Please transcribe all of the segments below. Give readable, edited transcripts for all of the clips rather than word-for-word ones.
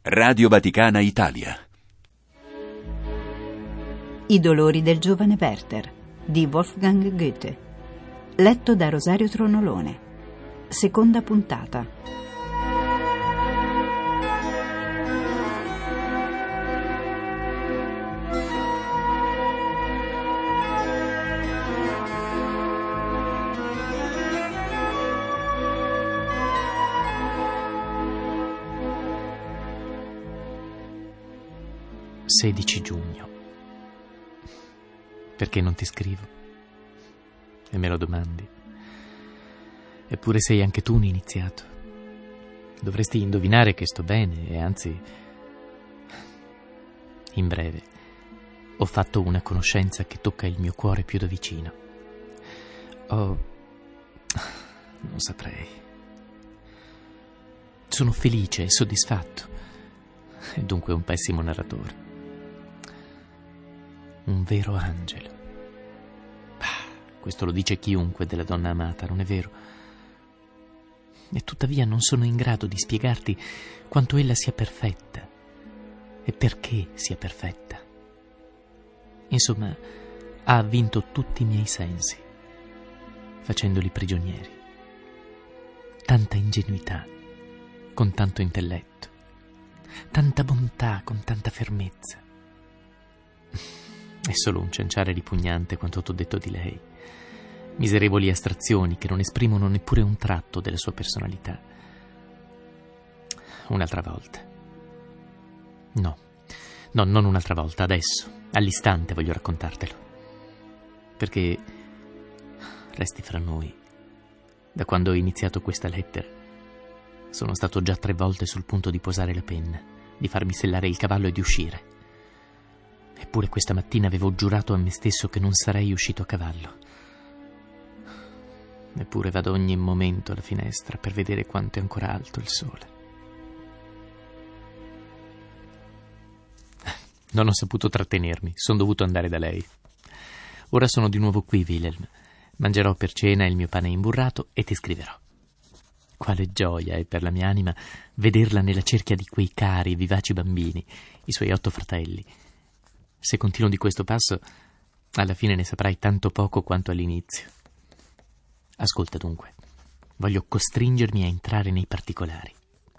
Radio Vaticana Italia. I dolori del giovane Werther di Wolfgang Goethe. Letto da Rosario Tronolone. Seconda puntata. Giugno. Perché non ti scrivo? E me lo domandi. Eppure sei anche tu un iniziato. Dovresti indovinare che sto bene e anzi, in breve, ho fatto una conoscenza che tocca il mio cuore più da vicino. Non saprei. Sono felice e soddisfatto e dunque un pessimo narratore. Un vero angelo. Questo lo dice chiunque della donna amata, non è vero? E tuttavia non sono in grado di spiegarti quanto ella sia perfetta e perché sia perfetta. Insomma, ha vinto tutti i miei sensi, facendoli prigionieri. Tanta ingenuità con tanto intelletto, tanta bontà con tanta fermezza. È solo un cianciare ripugnante quanto t'ho detto di lei. Miserevoli astrazioni che non esprimono neppure un tratto della sua personalità. Un'altra volta. No, non un'altra volta, adesso, all'istante voglio raccontartelo. Perché resti fra noi. Da quando ho iniziato questa lettera, sono stato già 3 volte sul punto di posare la penna, di farmi sellare il cavallo e di uscire. Eppure questa mattina avevo giurato a me stesso che non sarei uscito a cavallo. Eppure vado ogni momento alla finestra per vedere quanto è ancora alto il sole. Non ho saputo trattenermi, sono dovuto andare da lei. Ora sono di nuovo qui, Wilhelm. Mangerò per cena il mio pane imburrato e ti scriverò. Quale gioia è per la mia anima vederla nella cerchia di quei cari e vivaci bambini, i suoi 8 fratelli. Se continuo di questo passo, alla fine ne saprai tanto poco quanto all'inizio. Ascolta dunque, voglio costringermi a entrare nei particolari.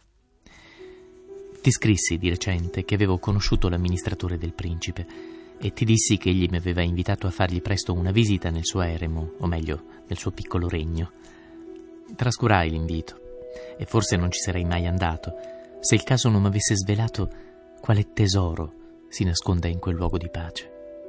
Ti scrissi di recente che avevo conosciuto l'amministratore del principe e ti dissi che egli mi aveva invitato a fargli presto una visita nel suo eremo, o meglio, nel suo piccolo regno. Trascurai l'invito e forse non ci sarei mai andato se il caso non mi avesse svelato quale tesoro si nasconde in quel luogo di pace.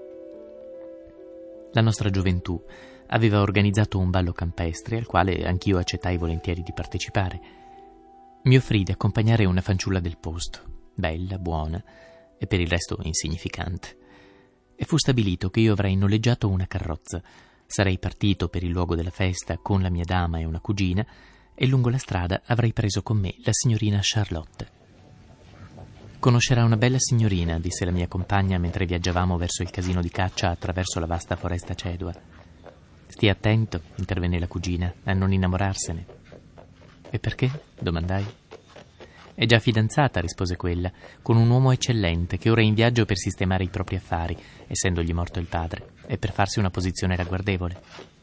La nostra gioventù aveva organizzato un ballo campestre al quale anch'io accettai volentieri di partecipare. Mi offrì di accompagnare una fanciulla del posto, bella, buona e per il resto insignificante. E fu stabilito che io avrei noleggiato una carrozza, sarei partito per il luogo della festa con la mia dama e una cugina e lungo la strada avrei preso con me la signorina Charlotte. «Conoscerà una bella signorina», disse la mia compagna mentre viaggiavamo verso il casino di caccia attraverso la vasta foresta cedua. «Stia attento», intervenne la cugina, «a non innamorarsene». «E perché?» domandai. «È già fidanzata», rispose quella, «con un uomo eccellente che ora è in viaggio per sistemare i propri affari, essendogli morto il padre, e per farsi una posizione ragguardevole».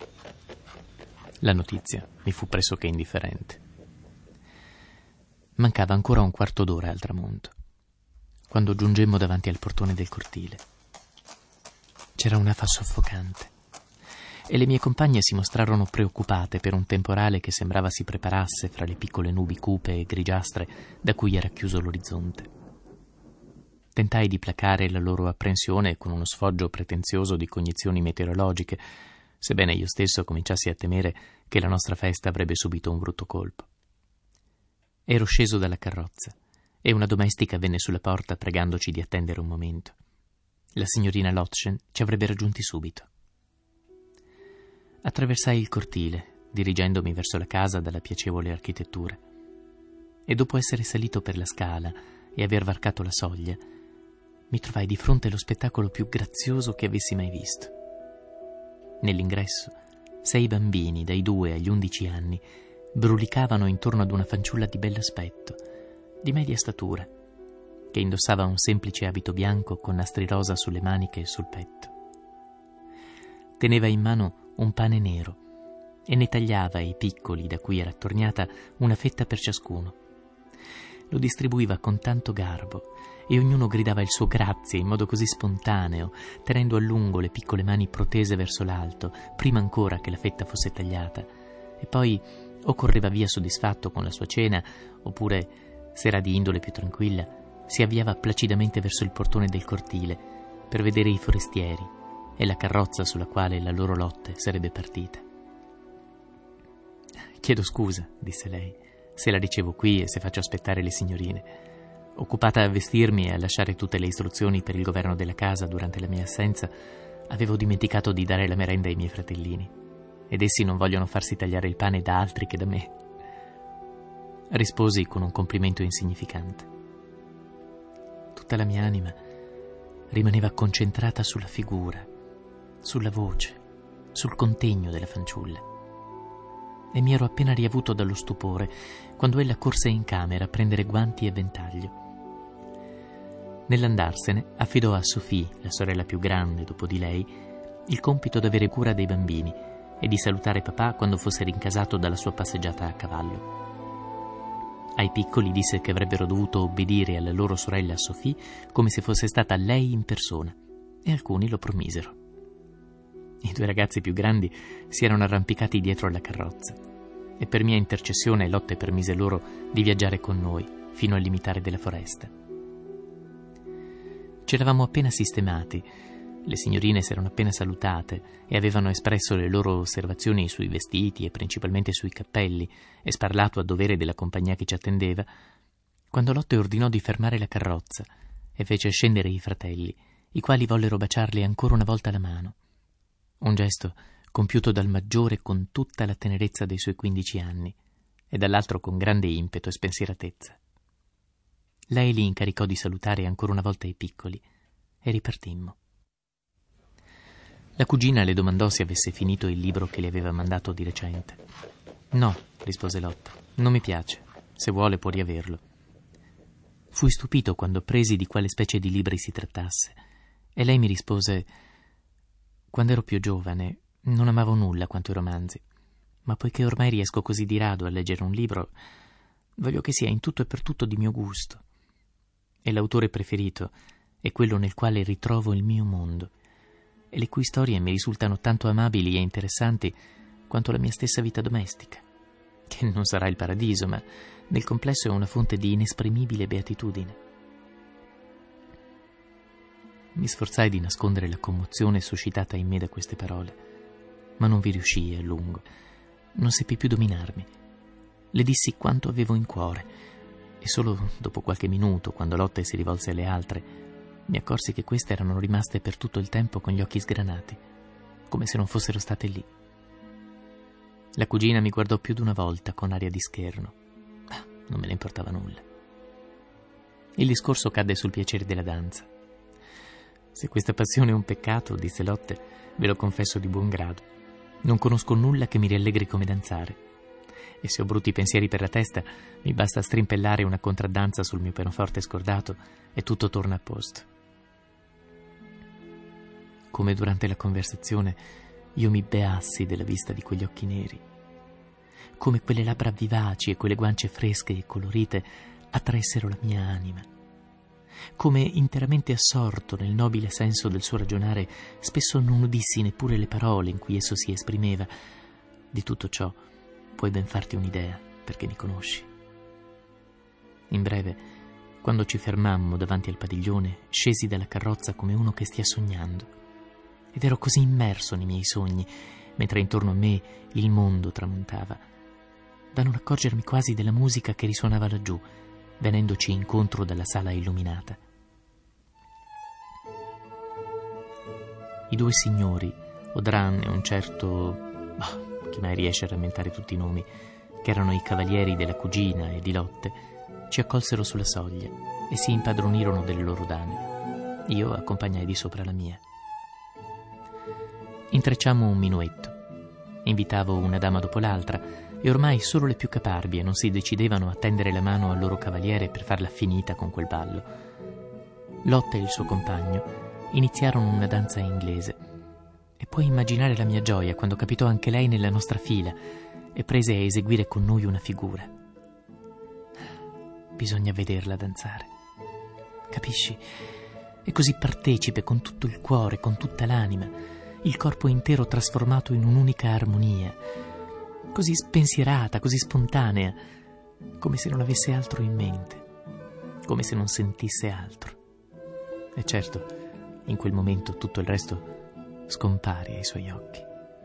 La notizia mi fu pressoché indifferente. Mancava ancora un quarto d'ora al tramonto, quando giungemmo davanti al portone del cortile. C'era un'afa soffocante e le mie compagne si mostrarono preoccupate per un temporale che sembrava si preparasse fra le piccole nubi cupe e grigiastre da cui era chiuso l'orizzonte. Tentai di placare la loro apprensione con uno sfoggio pretenzioso di cognizioni meteorologiche, sebbene io stesso cominciassi a temere che la nostra festa avrebbe subito un brutto colpo. Ero sceso dalla carrozza e una domestica venne sulla porta pregandoci di attendere un momento. La signorina Lottchen ci avrebbe raggiunti subito. Attraversai il cortile, dirigendomi verso la casa dalla piacevole architettura, e dopo essere salito per la scala e aver varcato la soglia, mi trovai di fronte allo spettacolo più grazioso che avessi mai visto. Nell'ingresso, 6 bambini, dai 2 agli 11 anni, brulicavano intorno ad una fanciulla di bell'aspetto, di media statura, che indossava un semplice abito bianco con nastri rosa sulle maniche e sul petto. Teneva in mano un pane nero e ne tagliava ai piccoli, da cui era attorniata, una fetta per ciascuno. Lo distribuiva con tanto garbo e ognuno gridava il suo grazie in modo così spontaneo, tenendo a lungo le piccole mani protese verso l'alto, prima ancora che la fetta fosse tagliata, e poi o correva via soddisfatto con la sua cena, oppure, se era di indole più tranquilla, si avviava placidamente verso il portone del cortile per vedere i forestieri e la carrozza sulla quale la loro Lotte sarebbe partita. «Chiedo scusa», disse lei, «se la ricevo qui e se faccio aspettare le signorine. Occupata a vestirmi e a lasciare tutte le istruzioni per il governo della casa durante la mia assenza, avevo dimenticato di dare la merenda ai miei fratellini, ed essi non vogliono farsi tagliare il pane da altri che da me». Risposi con un complimento insignificante. Tutta la mia anima rimaneva concentrata sulla figura, sulla voce, sul contegno della fanciulla. E mi ero appena riavuto dallo stupore quando ella corse in camera a prendere guanti e ventaglio. Nell'andarsene affidò a Sophie, la sorella più grande dopo di lei, il compito d'avere cura dei bambini e di salutare papà quando fosse rincasato dalla sua passeggiata a cavallo. Ai piccoli disse che avrebbero dovuto obbedire alla loro sorella Sophie come se fosse stata lei in persona, e alcuni lo promisero. I 2 ragazzi più grandi si erano arrampicati dietro alla carrozza e per mia intercessione Lotte permise loro di viaggiare con noi fino al limitare della foresta. Ci eravamo appena sistemati, le signorine si erano appena salutate e avevano espresso le loro osservazioni sui vestiti e principalmente sui cappelli e sparlato a dovere della compagnia che ci attendeva, quando Lotte ordinò di fermare la carrozza e fece scendere i fratelli, i quali vollero baciarle ancora una volta la mano. Un gesto compiuto dal maggiore con tutta la tenerezza dei suoi 15 anni e dall'altro con grande impeto e spensieratezza. Lei li incaricò di salutare ancora una volta i piccoli e ripartimmo. La cugina le domandò se avesse finito il libro che le aveva mandato di recente. «No», rispose Lotte, «non mi piace. Se vuole può riaverlo». Fui stupito quando presi di quale specie di libri si trattasse e lei mi rispose: «Quando ero più giovane non amavo nulla quanto i romanzi, ma poiché ormai riesco così di rado a leggere un libro, voglio che sia in tutto e per tutto di mio gusto. E l'autore preferito è quello nel quale ritrovo il mio mondo e le cui storie mi risultano tanto amabili e interessanti quanto la mia stessa vita domestica, che non sarà il paradiso, ma nel complesso è una fonte di inesprimibile beatitudine». Mi sforzai di nascondere la commozione suscitata in me da queste parole, ma non vi riuscii a lungo. Non seppi più dominarmi. Le dissi quanto avevo in cuore e solo dopo qualche minuto, quando Lotte si rivolse alle altre, mi accorsi che queste erano rimaste per tutto il tempo con gli occhi sgranati, come se non fossero state lì. La cugina mi guardò più d'una volta con aria di scherno. Non me ne importava nulla. Il discorso cadde sul piacere della danza. «Se questa passione è un peccato», disse Lotte, «ve lo confesso di buon grado. Non conosco nulla che mi rallegri come danzare. E se ho brutti pensieri per la testa, mi basta strimpellare una contraddanza sul mio pianoforte scordato e tutto torna a posto». Come durante la conversazione io mi beassi della vista di quegli occhi neri. Come quelle labbra vivaci e quelle guance fresche e colorite attraessero la mia anima. Come interamente assorto nel nobile senso del suo ragionare, spesso non udissi neppure le parole in cui esso si esprimeva. Di tutto ciò puoi ben farti un'idea, perché mi conosci. In breve, quando ci fermammo davanti al padiglione, scesi dalla carrozza come uno che stia sognando, ed ero così immerso nei miei sogni, mentre intorno a me il mondo tramontava, da non accorgermi quasi della musica che risuonava laggiù, venendoci incontro dalla sala illuminata. I 2 signori, Audran e un certo... chi mai riesce a rammentare tutti i nomi, che erano i cavalieri della cugina e di Lotte, ci accolsero sulla soglia e si impadronirono delle loro dame. Io accompagnai di sopra la mia. Intrecciammo un minuetto. Invitavo una dama dopo l'altra e ormai solo le più caparbie non si decidevano a tendere la mano al loro cavaliere per farla finita con quel ballo. Lotte e il suo compagno iniziarono una danza inglese e puoi immaginare la mia gioia quando capitò anche lei nella nostra fila e prese a eseguire con noi una figura. Bisogna vederla danzare, capisci? È così partecipe con tutto il cuore, con tutta l'anima, il corpo intero trasformato in un'unica armonia, così spensierata, così spontanea, come se non avesse altro in mente, come se non sentisse altro. E certo, in quel momento tutto il resto scompare ai suoi occhi.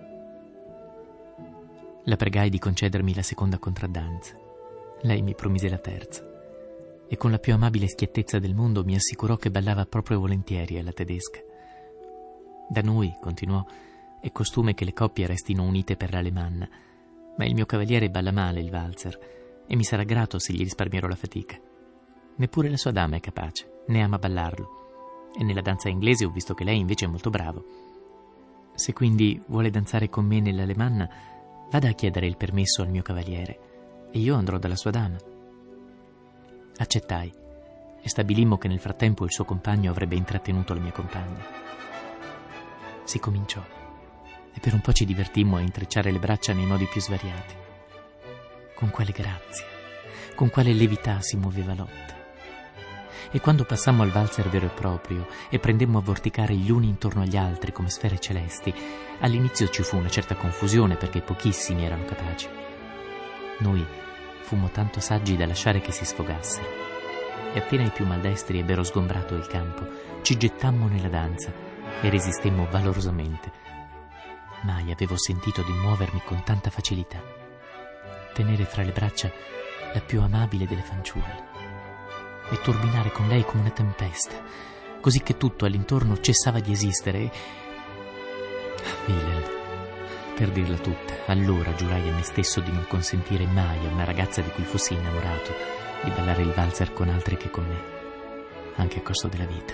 La pregai di concedermi la seconda contraddanza. Lei mi promise la terza e con la più amabile schiettezza del mondo mi assicurò che ballava proprio volentieri alla tedesca. Da noi, continuò, è costume che le coppie restino unite per l'alemanna, ma il mio cavaliere balla male il valzer e mi sarà grato se gli risparmierò la fatica. Neppure la sua dama è capace, né ama ballarlo, e nella danza inglese ho visto che lei invece è molto bravo. Se quindi vuole danzare con me nell'alemanna, vada a chiedere il permesso al mio cavaliere e io andrò dalla sua dama. Accettai e stabilimmo che nel frattempo il suo compagno avrebbe intrattenuto la mia compagna. Si cominciò e per un po' ci divertimmo a intrecciare le braccia nei modi più svariati. Con quale grazia, con quale levità si muoveva Lotte. E quando passammo al valzer vero e proprio e prendemmo a vorticare gli uni intorno agli altri come sfere celesti, all'inizio ci fu una certa confusione perché pochissimi erano capaci. Noi fummo tanto saggi da lasciare che si sfogassero e appena i più maldestri ebbero sgombrato il campo ci gettammo nella danza e resistemmo valorosamente. Mai avevo sentito di muovermi con tanta facilità, tenere fra le braccia la più amabile delle fanciulle e turbinare con lei come una tempesta, così che tutto all'intorno cessava di esistere. Wilhelm, per dirla tutta, allora giurai a me stesso di non consentire mai a una ragazza di cui fossi innamorato di ballare il valzer con altri che con me, anche a costo della vita.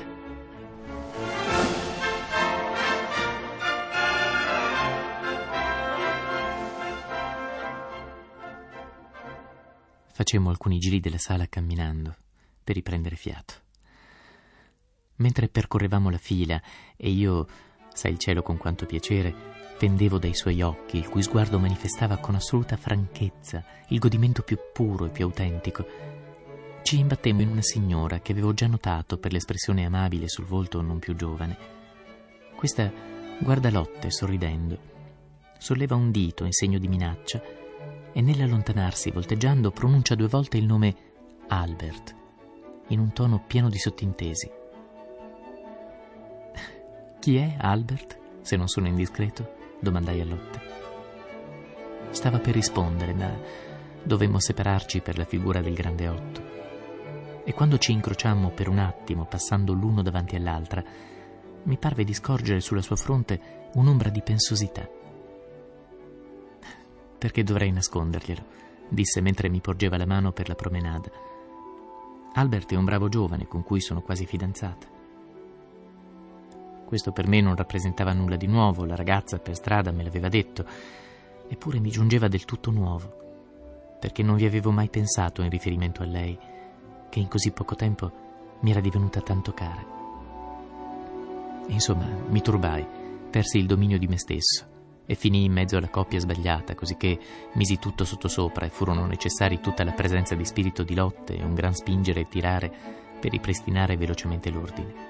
Facemmo alcuni giri della sala camminando per riprendere fiato. Mentre percorrevamo la fila e io, sa il cielo con quanto piacere, pendevo dai suoi occhi, il cui sguardo manifestava con assoluta franchezza il godimento più puro e più autentico, ci imbattemmo in una signora che avevo già notato per l'espressione amabile sul volto non più giovane. Questa guarda Lotte sorridendo, solleva un dito in segno di minaccia e nell'allontanarsi, volteggiando, pronuncia 2 volte il nome Albert, in un tono pieno di sottintesi. «Chi è Albert, se non sono indiscreto?» domandai a Lotte. Stava per rispondere, ma dovemmo separarci per la figura del grande Otto. E quando ci incrociammo per un attimo, passando l'uno davanti all'altra, mi parve di scorgere sulla sua fronte un'ombra di pensosità. «Perché dovrei nasconderglielo?» disse mentre mi porgeva la mano per la promenada. «Albert è un bravo giovane con cui sono quasi fidanzata». Questo per me non rappresentava nulla di nuovo, la ragazza per strada me l'aveva detto, eppure mi giungeva del tutto nuovo, perché non vi avevo mai pensato in riferimento a lei, che in così poco tempo mi era divenuta tanto cara. Insomma, mi turbai, persi il dominio di me stesso e finii in mezzo alla coppia sbagliata, così che misi tutto sottosopra e furono necessari tutta la presenza di spirito di Lotte e un gran spingere e tirare per ripristinare velocemente l'ordine.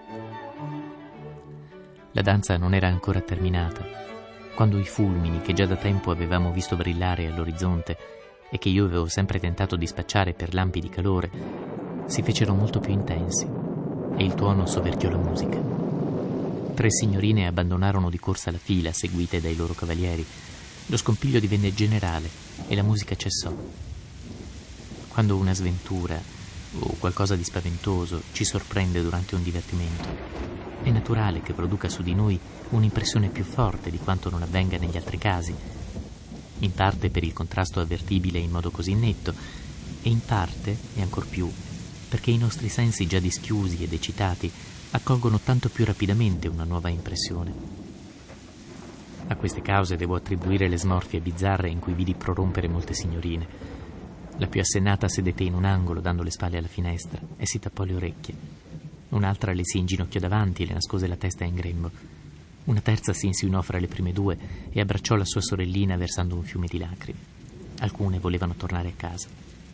La danza non era ancora terminata, quando i fulmini che già da tempo avevamo visto brillare all'orizzonte e che io avevo sempre tentato di spacciare per lampi di calore, si fecero molto più intensi e il tuono soverchiò la musica. 3 signorine abbandonarono di corsa la fila, seguite dai loro cavalieri. Lo scompiglio divenne generale e la musica cessò. Quando una sventura o qualcosa di spaventoso ci sorprende durante un divertimento, è naturale che produca su di noi un'impressione più forte di quanto non avvenga negli altri casi, in parte per il contrasto avvertibile in modo così netto e in parte, e ancor più, perché i nostri sensi già dischiusi ed eccitati accolgono tanto più rapidamente una nuova impressione. A queste cause devo attribuire le smorfie bizzarre in cui vidi prorompere molte signorine. La più assennata sedette in un angolo dando le spalle alla finestra e si tappò le orecchie. Un'altra le si inginocchiò davanti e le nascose la testa in grembo. Una terza si insinuò fra le prime due e abbracciò la sua sorellina versando un fiume di lacrime. Alcune volevano tornare a casa.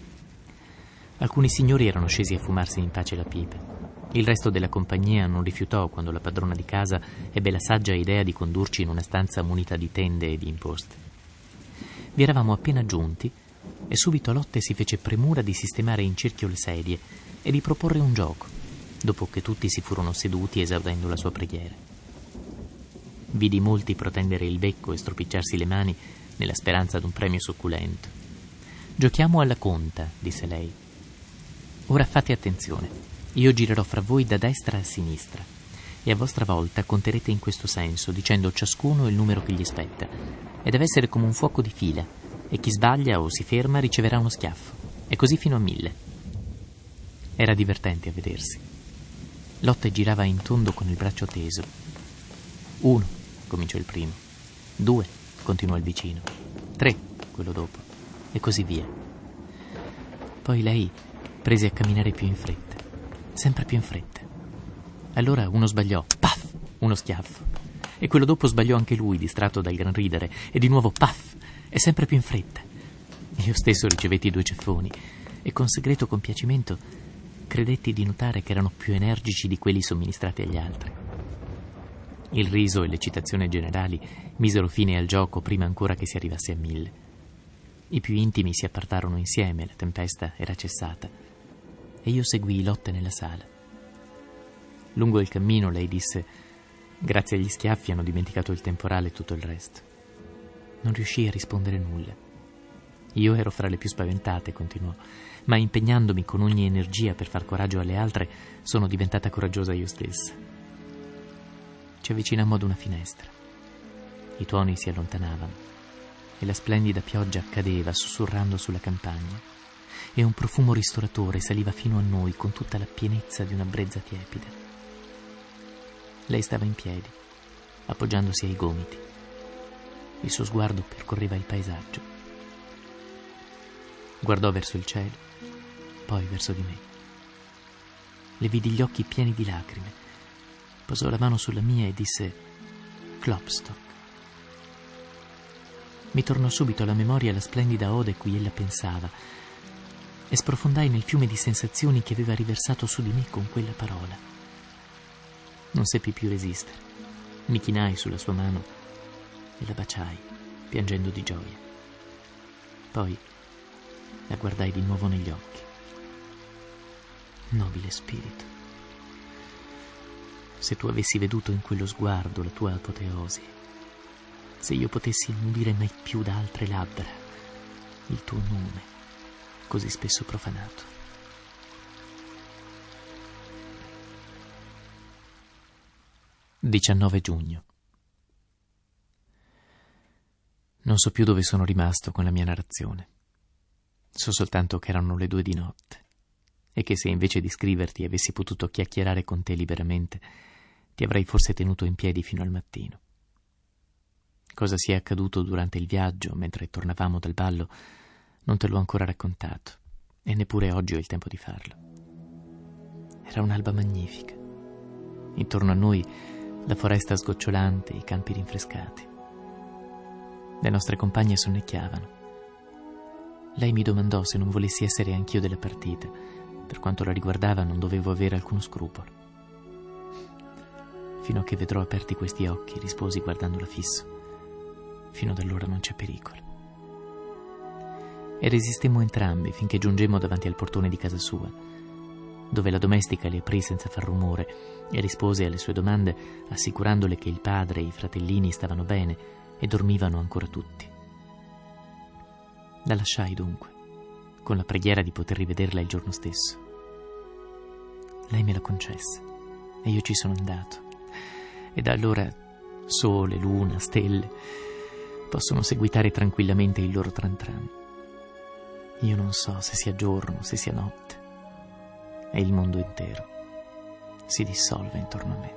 Alcuni signori erano scesi a fumarsi in pace la pipa. Il resto della compagnia non rifiutò quando la padrona di casa ebbe la saggia idea di condurci in una stanza munita di tende e di imposte. Vi eravamo appena giunti e subito Lotte si fece premura di sistemare in cerchio le sedie e di proporre un gioco, dopo che tutti si furono seduti esaudendo la sua preghiera. Vidi molti protendere il becco e stropicciarsi le mani nella speranza d'un premio succulento. «Giochiamo alla conta», disse lei. «Ora fate attenzione. Io girerò fra voi da destra a sinistra e a vostra volta conterete in questo senso, dicendo ciascuno il numero che gli spetta. E deve essere come un fuoco di fila, e chi sbaglia o si ferma riceverà uno schiaffo, e così fino a 1000. Era divertente a vedersi. Lotte girava in tondo con il braccio teso. 1, cominciò il primo. 2, continuò il vicino. 3, quello dopo, e così via. Poi lei prese a camminare più in fretta, sempre più in fretta. Allora uno sbagliò, paf, uno schiaffo. E quello dopo sbagliò anche lui, distratto dal gran ridere, e di nuovo paf, e sempre più in fretta. Io stesso ricevetti 2 ceffoni, e con segreto compiacimento credetti di notare che erano più energici di quelli somministrati agli altri. Il riso e l'eccitazione generali misero fine al gioco prima ancora che si arrivasse a 1000. I più intimi si appartarono insieme, la tempesta era cessata, e io seguii Lotte nella sala. Lungo il cammino lei disse: «Grazie agli schiaffi hanno dimenticato il temporale e tutto il resto». Non riuscii a rispondere nulla. Io ero fra le più spaventate, continuò, ma impegnandomi con ogni energia per far coraggio alle altre, sono diventata coraggiosa io stessa. Ci avvicinammo ad una finestra. I tuoni si allontanavano e la splendida pioggia cadeva sussurrando sulla campagna, e un profumo ristoratore saliva fino a noi con tutta la pienezza di una brezza tiepida. Lei stava in piedi, appoggiandosi ai gomiti. Il suo sguardo percorreva il paesaggio. Guardò verso il cielo, poi verso di me. Le vidi gli occhi pieni di lacrime. Posò la mano sulla mia e disse: «Klopstock». Mi tornò subito alla memoria la splendida ode cui ella pensava, e sprofondai nel fiume di sensazioni che aveva riversato su di me con quella parola. Non seppi più resistere. Mi chinai sulla sua mano e la baciai, piangendo di gioia. Poi la guardai di nuovo negli occhi. Nobile spirito, se tu avessi veduto in quello sguardo la tua apoteosi, se io potessi non udire mai più da altre labbra il tuo nome così spesso profanato. «19 giugno. Non so più dove sono rimasto con la mia narrazione. So soltanto che erano le 2 di notte e che se invece di scriverti avessi potuto chiacchierare con te liberamente, ti avrei forse tenuto in piedi fino al mattino. Cosa sia accaduto durante il viaggio mentre tornavamo dal ballo non te l'ho ancora raccontato, e neppure oggi ho il tempo di farlo. Era un'alba magnifica. Intorno a noi la foresta sgocciolante, i campi rinfrescati. Le nostre compagne sonnecchiavano. Lei mi domandò se non volessi essere anch'io della partita. Per quanto la riguardava non dovevo avere alcuno scrupolo. «Fino a che vedrò aperti questi occhi», risposi guardandola fisso. «Fino ad allora non c'è pericolo». E resistemmo entrambi finché giungemmo davanti al portone di casa sua, dove la domestica le aprì senza far rumore e rispose alle sue domande assicurandole che il padre e i fratellini stavano bene e dormivano ancora tutti. La lasciai dunque, con la preghiera di poter rivederla il giorno stesso. Lei me la concesse e io ci sono andato, e da allora sole, luna, stelle possono seguitare tranquillamente il loro tran tran. Io non so se sia giorno, se sia notte, e il mondo intero si dissolve intorno a me.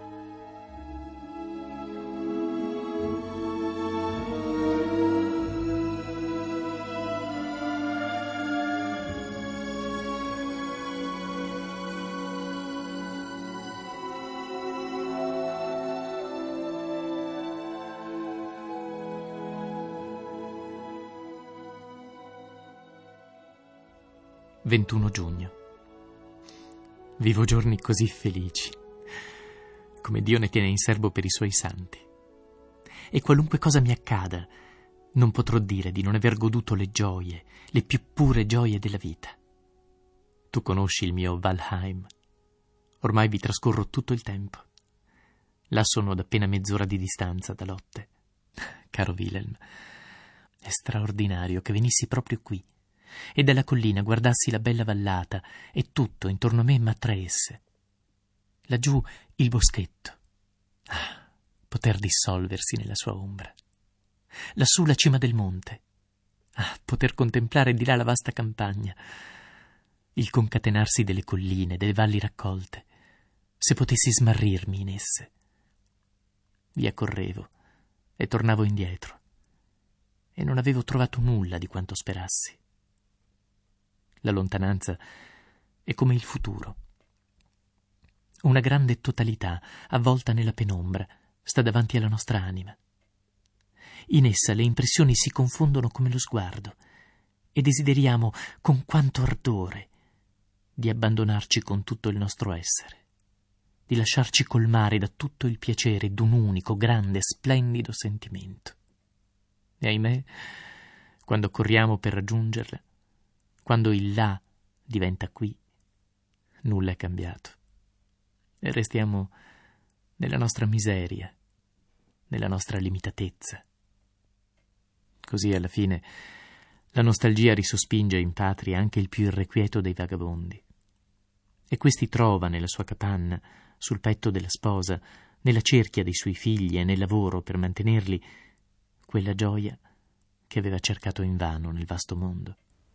21 giugno. Vivo giorni così felici, come Dio ne tiene in serbo per i suoi santi. E qualunque cosa mi accada, non potrò dire di non aver goduto le gioie, le più pure gioie della vita. Tu conosci il mio Valheim. Ormai vi trascorro tutto il tempo. Là sono ad appena mezz'ora di distanza da Lotte. Caro Wilhelm, è straordinario che venissi proprio qui e dalla collina guardassi la bella vallata e tutto intorno a me m'attraesse. Laggiù il boschetto. Poter dissolversi nella sua ombra. Lassù la cima del monte. Poter contemplare di là la vasta campagna. Il concatenarsi delle colline, delle valli raccolte. Se potessi smarrirmi in esse. Via correvo e tornavo indietro. E non avevo trovato nulla di quanto sperassi. La lontananza è come il futuro. Una grande totalità, avvolta nella penombra, sta davanti alla nostra anima. In essa le impressioni si confondono come lo sguardo e desideriamo con quanto ardore di abbandonarci con tutto il nostro essere, di lasciarci colmare da tutto il piacere d'un unico, grande, splendido sentimento. E ahimè, quando corriamo per raggiungerla, quando il là diventa qui, nulla è cambiato. E restiamo nella nostra miseria, nella nostra limitatezza. Così alla fine la nostalgia risospinge in patria anche il più irrequieto dei vagabondi. E questi trova nella sua capanna, sul petto della sposa, nella cerchia dei suoi figli e nel lavoro per mantenerli, quella gioia che aveva cercato invano nel vasto mondo.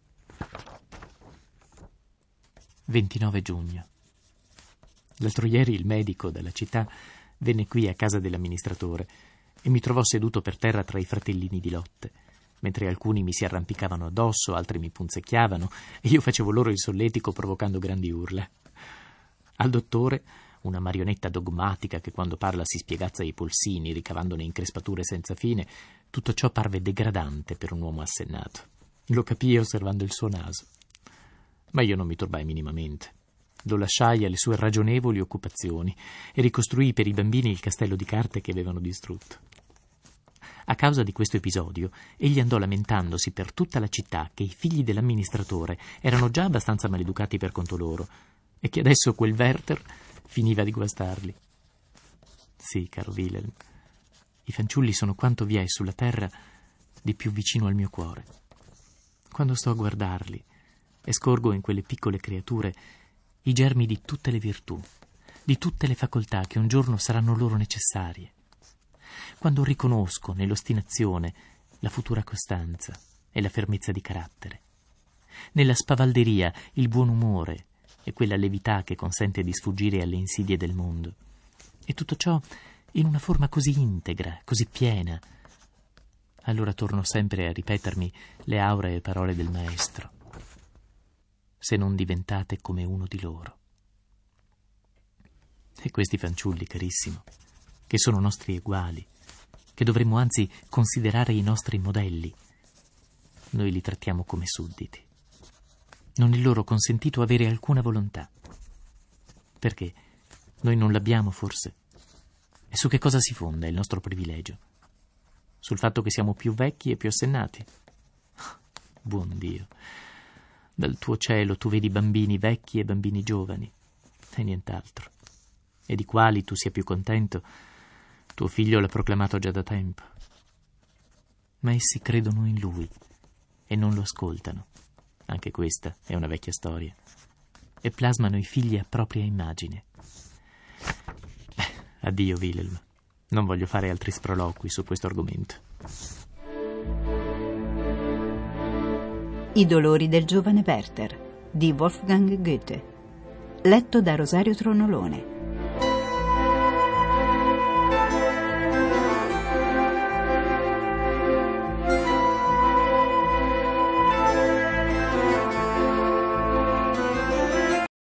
29 giugno. L'altro ieri il medico della città venne qui a casa dell'amministratore e mi trovò seduto per terra tra i fratellini di Lotte, mentre alcuni mi si arrampicavano addosso, altri mi punzecchiavano e io facevo loro il solletico provocando grandi urla. Al dottore, una marionetta dogmatica che quando parla si spiegazza i polsini ricavandone increspature senza fine, tutto ciò parve degradante per un uomo assennato. Lo capii osservando il suo naso. Ma io non mi turbai minimamente. Lo lasciai alle sue ragionevoli occupazioni e ricostruii per i bambini il castello di carte che avevano distrutto. A causa di questo episodio, egli andò lamentandosi per tutta la città che i figli dell'amministratore erano già abbastanza maleducati per conto loro e che adesso quel Werther finiva di guastarli. Sì, caro Wilhelm, i fanciulli sono quanto vi è sulla terra di più vicino al mio cuore. Quando sto a guardarli e scorgo in quelle piccole creature i germi di tutte le virtù, di tutte le facoltà che un giorno saranno loro necessarie. Quando riconosco nell'ostinazione la futura costanza e la fermezza di carattere, nella spavalderia il buon umore e quella levità che consente di sfuggire alle insidie del mondo, e tutto ciò in una forma così integra, così piena, allora torno sempre a ripetermi le auree parole del maestro. Se non diventate come uno di loro. E questi fanciulli, carissimo, che sono nostri eguali, che dovremmo anzi considerare i nostri modelli, noi li trattiamo come sudditi. Non è loro consentito avere alcuna volontà. Perché? Noi non l'abbiamo, forse? E su che cosa si fonda il nostro privilegio? Sul fatto che siamo più vecchi e più assennati? Buon Dio! Dal tuo cielo tu vedi bambini vecchi e bambini giovani, e nient'altro. E di quali tu sia più contento, tuo figlio l'ha proclamato già da tempo. Ma essi credono in lui e non lo ascoltano. Anche questa è una vecchia storia. E plasmano i figli a propria immagine. Addio, Wilhelm. Non voglio fare altri sproloqui su questo argomento. I dolori del giovane Werther di Wolfgang Goethe. Letto da Rosario Tronolone.